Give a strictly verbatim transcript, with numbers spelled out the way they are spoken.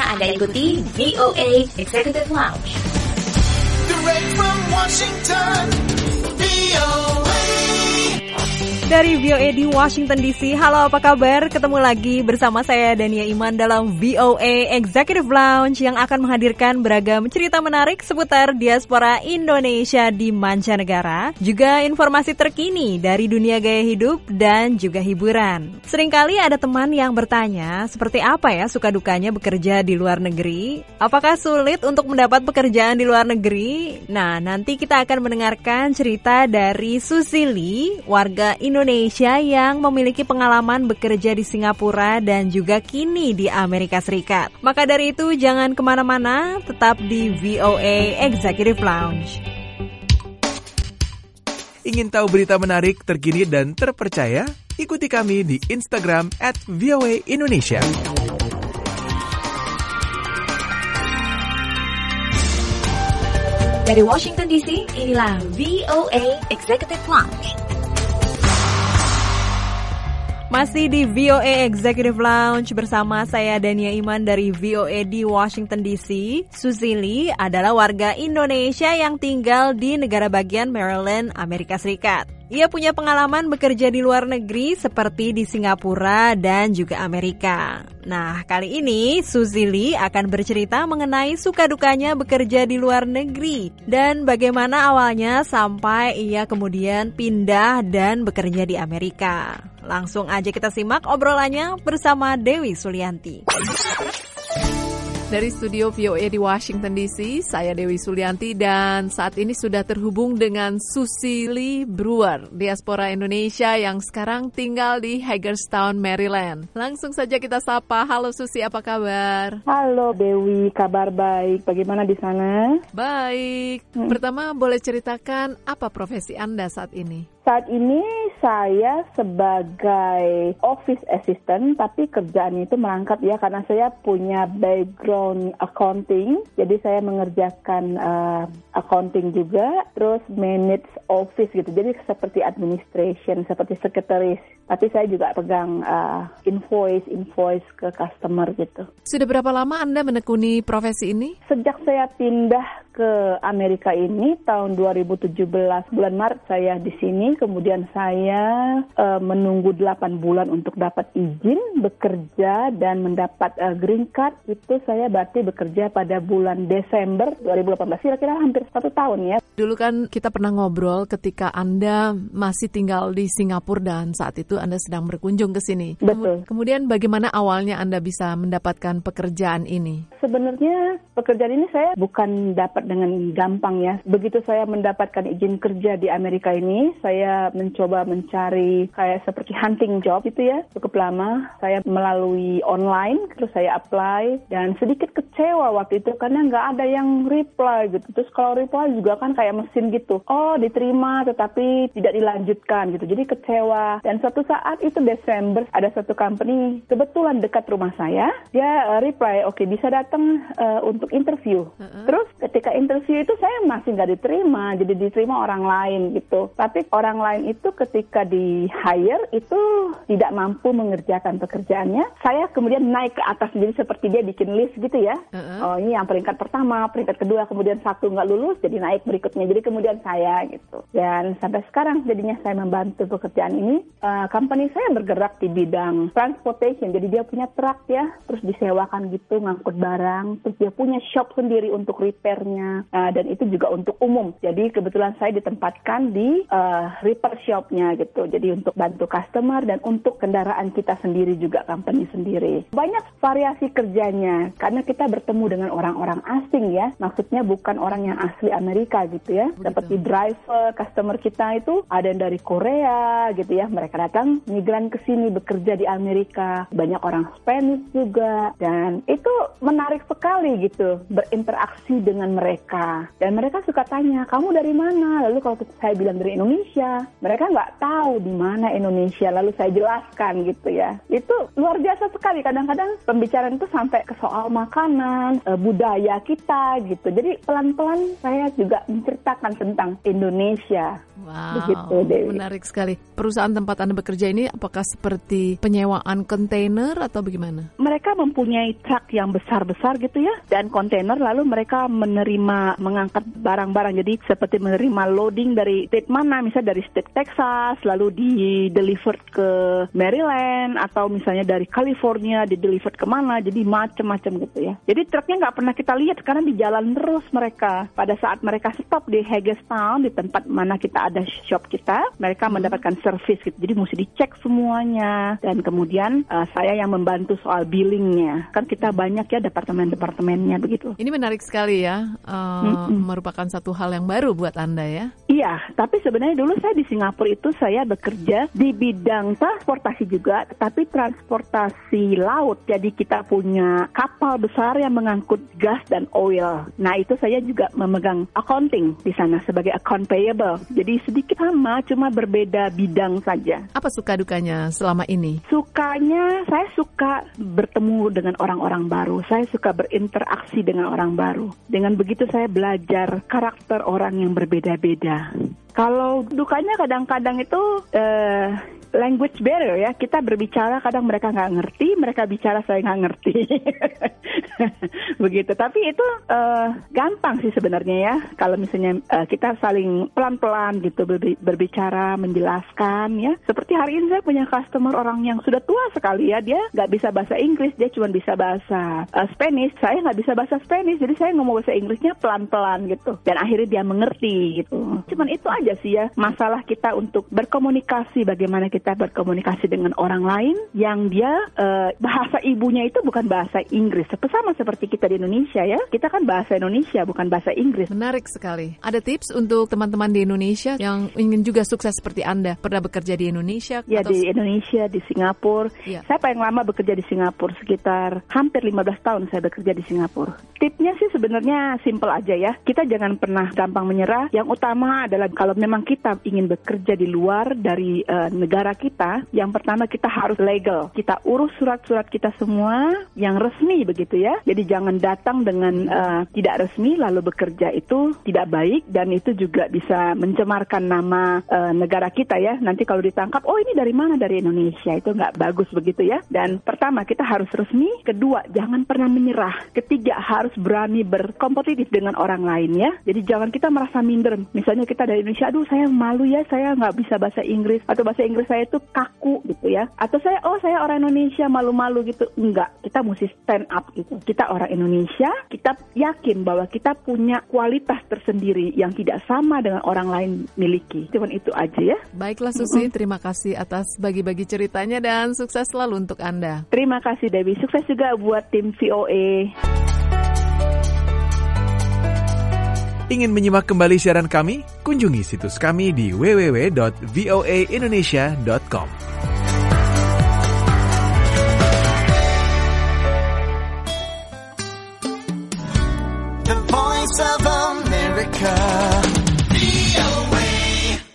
Anda ikuti V O A Executive Lounge. Direct from Washington, V O A. Dari V O A di Washington D C, halo apa kabar? Ketemu lagi bersama saya Dania Iman dalam V O A Executive Lounge yang akan menghadirkan beragam cerita menarik seputar diaspora Indonesia di mancanegara, juga informasi terkini dari dunia gaya hidup dan juga hiburan. Seringkali ada teman yang bertanya, seperti apa ya suka dukanya bekerja di luar negeri? Apakah sulit untuk mendapat pekerjaan di luar negeri? Nah, nanti kita akan mendengarkan cerita dari Susili, warga Indonesia Indonesia yang memiliki pengalaman bekerja di Singapura dan juga kini di Amerika Serikat. Maka dari itu jangan kemana-mana, tetap di V O A Executive Lounge. Ingin tahu berita menarik, terkini dan terpercaya? Ikuti kami di Instagram at V O A Indonesia. Dari Washington D C, inilah V O A Executive Lounge. Masih di V O A Executive Lounge bersama saya Dania Iman dari V O A di Washington D C. Susili adalah warga Indonesia yang tinggal di negara bagian Maryland, Amerika Serikat. Ia punya pengalaman bekerja di luar negeri seperti di Singapura dan juga Amerika. Nah, kali ini Susili akan bercerita mengenai suka dukanya bekerja di luar negeri dan bagaimana awalnya sampai ia kemudian pindah dan bekerja di Amerika. Langsung aja kita simak obrolannya bersama Dewi Sulianti. Dari studio V O A di Washington D C, saya Dewi Sulianti dan saat ini sudah terhubung dengan Susili Brewer, diaspora Indonesia yang sekarang tinggal di Hagerstown, Maryland. Langsung saja kita sapa. Halo Susi, apa kabar? Halo Dewi, kabar baik. Bagaimana di sana? Baik. Hmm. Pertama, boleh ceritakan apa profesi Anda saat ini? Saat ini saya sebagai office assistant, tapi kerjaannya itu merangkap ya, karena saya punya background accounting, jadi saya mengerjakan uh, accounting juga, terus manage office gitu, jadi seperti administration, seperti sekretaris, tapi saya juga pegang uh, invoice, invoice ke customer gitu. Sudah berapa lama Anda menekuni profesi ini? Sejak saya pindah ke Amerika ini tahun dua ribu tujuh belas bulan Maret saya di sini, kemudian saya uh, menunggu delapan bulan untuk dapat izin bekerja dan mendapat uh, green card. Itu saya berarti bekerja pada bulan Desember dua ribu delapan belas, kira-kira hampir satu tahun ya. Dulu kan kita pernah ngobrol ketika Anda masih tinggal di Singapura dan saat itu Anda sedang berkunjung ke sini. Betul. Kemudian bagaimana awalnya Anda bisa mendapatkan pekerjaan ini? Sebenarnya pekerjaan ini saya bukan dapat dengan gampang ya. Begitu saya mendapatkan izin kerja di Amerika ini, saya mencoba mencari kayak seperti hunting job itu ya, cukup lama. Saya melalui online, terus saya apply dan sedikit kecewa waktu itu karena nggak ada yang reply gitu. Terus kalau reply juga kan kayak mesin gitu, oh diterima tetapi tidak dilanjutkan gitu. Jadi kecewa. Dan suatu saat itu Desember ada satu company kebetulan dekat rumah saya, dia uh, reply, oke okay, bisa datang uh, untuk interview. Uh-uh. Terus ketika interview itu saya masih nggak diterima, jadi diterima orang lain gitu. Tapi orang lain itu ketika di hire itu tidak mampu mengerjakan pekerjaannya. Saya kemudian naik ke atas, jadi seperti dia bikin list gitu ya. Uh-huh. Oh ini yang peringkat pertama, peringkat kedua, kemudian satu nggak lulus, jadi naik berikutnya. Jadi kemudian saya gitu. Dan sampai sekarang jadinya saya membantu pekerjaan ini. Uh, company saya bergerak di bidang transportation, jadi dia punya truk ya, terus disewakan gitu ngangkut barang, terus dia punya shop sendiri untuk repairnya. Uh, dan itu juga untuk umum. Jadi kebetulan saya ditempatkan di uh, repair shopnya gitu. Jadi untuk bantu customer dan untuk kendaraan kita sendiri juga, company sendiri. Banyak variasi kerjanya karena kita bertemu dengan orang-orang asing ya. Maksudnya bukan orang yang asli Amerika gitu ya. Begitu. Seperti driver, customer kita itu ada yang dari Korea gitu ya. Mereka datang migran ke sini bekerja di Amerika. Banyak orang Spanish juga. Dan itu menarik sekali gitu berinteraksi dengan mereka. Dan mereka suka tanya, kamu dari mana? Lalu kalau saya bilang dari Indonesia, mereka nggak tahu di mana Indonesia. Lalu saya jelaskan gitu ya. Itu luar biasa sekali. Kadang-kadang pembicaraan itu sampai ke soal makanan, budaya kita gitu. Jadi pelan-pelan saya juga menceritakan tentang Indonesia. Wow, Begitu, Dewi. Menarik sekali. Perusahaan tempat Anda bekerja ini apakah seperti penyewaan kontainer atau bagaimana? Mereka mempunyai truk yang besar-besar gitu ya, dan kontainer, lalu mereka menerima, mengangkat barang-barang. Jadi seperti menerima loading dari state mana, misalnya dari state Texas, lalu di-delivered ke Maryland, atau misalnya dari California, di-delivered kemana, jadi macam-macam gitu ya. Jadi truknya nggak pernah kita lihat karena di jalan terus mereka. Pada saat mereka stop di Hagerstown, di tempat mana kita ada shop kita, mereka hmm. mendapatkan service gitu. Jadi mesti dicek semuanya, dan kemudian uh, saya yang membantu soal billingnya. Kan kita banyak ya departemen-departemennya begitu. Ini menarik sekali ya, uh, hmm. merupakan satu hal yang baru buat Anda ya. Iya, tapi sebenarnya dulu saya di Singapura itu saya bekerja di bidang transportasi juga, tapi transportasi laut. Jadi kita punya kapal besar yang mengangkut gas dan oil. Nah itu saya juga memegang accounting di sana sebagai account payable. Jadi sedikit sama, cuma berbeda bidang saja. Apa suka dukanya selama ini? Sukanya, saya suka bertemu dengan orang-orang baru. Saya suka berinteraksi dengan orang baru. Dengan begitu saya belajar karakter orang yang berbeda-beda. Kalau dukanya kadang-kadang itu uh, language barrier ya. Kita berbicara kadang mereka nggak ngerti, mereka bicara saya nggak ngerti. Begitu. Tapi itu uh, gampang sih sebenarnya ya. Kalau misalnya uh, kita saling pelan-pelan gitu berbicara, menjelaskan ya. Seperti hari ini saya punya customer orang yang sudah tua sekali ya. Dia nggak bisa bahasa Inggris, dia cuma bisa bahasa uh, Spanish. Saya nggak bisa bahasa Spanish, jadi saya ngomong bahasa Inggrisnya pelan-pelan gitu. Dan akhirnya dia mengerti gitu. Cuman itu aja sih ya, masalah kita untuk berkomunikasi, bagaimana kita berkomunikasi dengan orang lain yang dia uh, bahasa ibunya itu bukan bahasa Inggris. Sama seperti kita di Indonesia ya, kita kan bahasa Indonesia bukan bahasa Inggris. Menarik sekali. Ada tips untuk teman-teman di Indonesia yang ingin juga sukses seperti Anda? Pernah bekerja di Indonesia? Ya, atau... di Indonesia, di Singapura. Ya. Saya paling lama bekerja di Singapura, sekitar hampir lima belas tahun saya bekerja di Singapura. Tipsnya sih sebenarnya simple aja ya. Kita jangan pernah gampang menyerah. Yang utama adalah kalau memang kita ingin bekerja di luar dari uh, negara kita, yang pertama kita harus legal. Kita urus surat-surat kita semua yang resmi begitu ya. Jadi jangan datang dengan uh, tidak resmi lalu bekerja, itu tidak baik dan itu juga bisa mencemarkan nama uh, negara kita ya. Nanti kalau ditangkap, oh ini dari mana? Dari Indonesia. Itu nggak bagus begitu ya. Dan pertama kita harus resmi. Kedua, jangan pernah menyerah. Ketiga, harus berani berkompetitif dengan orang lain ya. Jadi jangan kita merasa minder. Misalnya kita dari Indonesia, aduh saya malu ya, saya nggak bisa bahasa Inggris, atau bahasa Inggris saya itu kaku gitu ya, atau saya oh saya orang Indonesia malu-malu gitu. Enggak, kita mesti stand up gitu. Kita orang Indonesia, kita yakin bahwa kita punya kualitas tersendiri yang tidak sama dengan orang lain miliki. Cuman itu aja ya. Baiklah Susi, mm-hmm. terima kasih atas bagi-bagi ceritanya dan sukses selalu untuk Anda. Terima kasih Dewi, sukses juga buat tim V O A. Ingin menyimak kembali siaran kami? Kunjungi situs kami di w w w dot v o a indonesia dot com.